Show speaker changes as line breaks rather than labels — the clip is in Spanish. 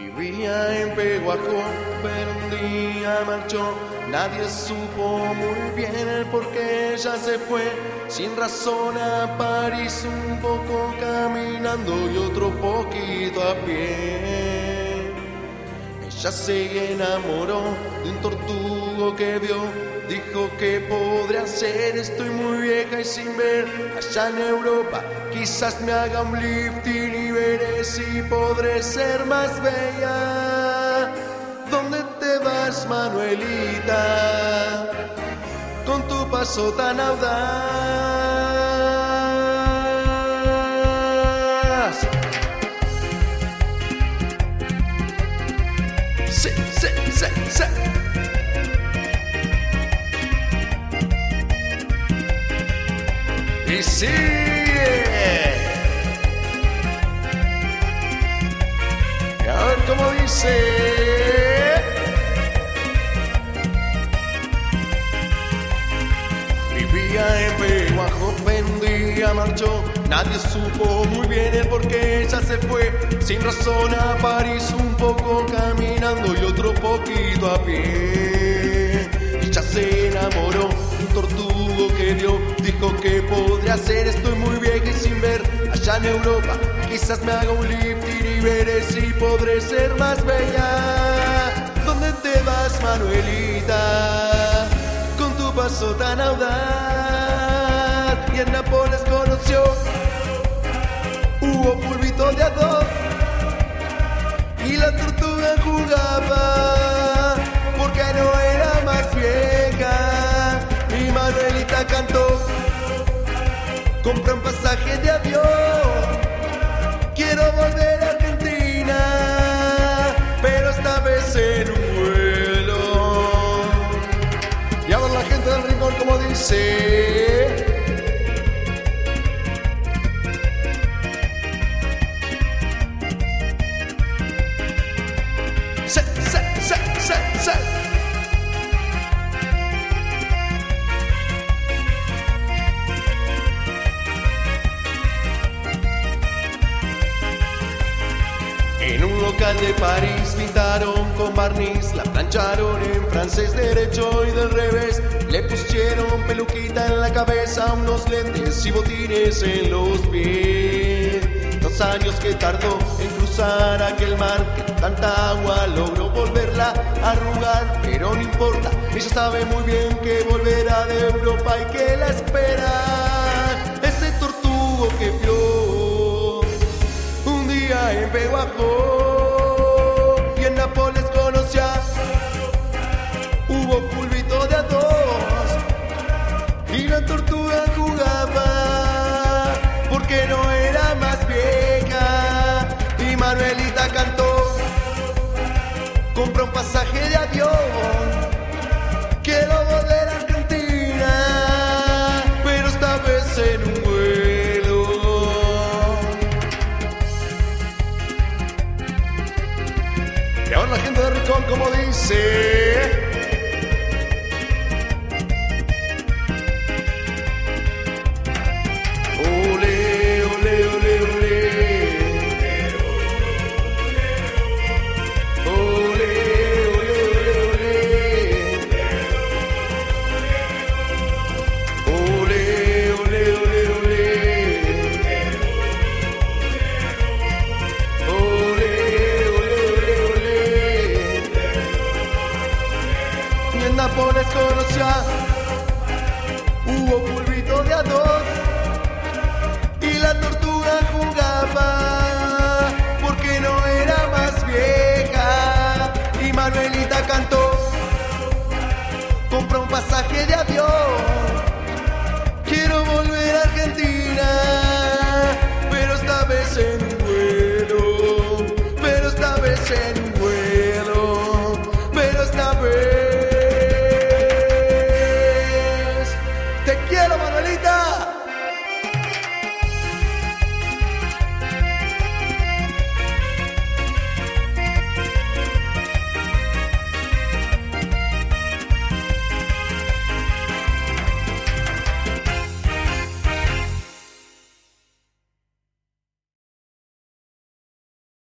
Vivía en Peguajó, pero un día marchó. Nadie supo muy bien el por qué ella se fue. Sin razón a París, un poco caminando y otro poquito a pie. Ella se enamoró de un tortugo que vio. Dijo que podría hacer, estoy muy vieja y sin ver. Allá en Europa quizás me haga un lifting y veré si podré ser más bella. ¿Dónde te vas, Manuelita? Con tu paso tan audaz. Sí, sí, sí, sí. Y sigue. Y a ver cómo dice. Vivía en Peguajó, pero un día marchó. Nadie supo muy bien el por qué ella se fue. Sin razón a París, un poco caminando y otro poquito a pie. Ella se enamoró de un tortugo que vio. Dijo que podría hacer, estoy muy vieja y sin ver. Allá en Europa quizás me haga un lifting y veré si podré ser más bella. ¿Dónde te vas, Manuelita? Con tu paso tan audaz. Y en Nápoles conoció hubo pulvito de A2 y la tortuga jugaba porque no era más vieja. Y Manuelita cantó, compré un pasaje de avión, quiero volver a Argentina, pero esta vez en un vuelo. Y ahora la gente del rincón como dice. En un local de París pintaron con barniz, la plancharon en francés derecho y del revés. Le pusieron peluquita en la cabeza, unos lentes y botines en los pies. 2 años que tardó en cruzar aquel mar, que tanta agua logró volverla a arrugar. Pero no importa, ella sabe muy bien que volverá de Europa y que la espera ese tortugo que vio un día en Peguajó. Y en Nápoles conocía hubo pulvito de A2 y la tortuga jugaba porque no era más vieja. Y Manuelita cantó, compró un pasaje de avión, quiero volver a Argentina, pero esta vez en un vuelo. Y ahora la gente de Rincón como dice. En Nápoles conocía hubo pulvito de A2 y la tortuga jugaba porque no era más vieja. Y Manuelita cantó, compró un pasaje de avión, quiero volver a Argentina, pero esta vez en vuelo, pero esta vez en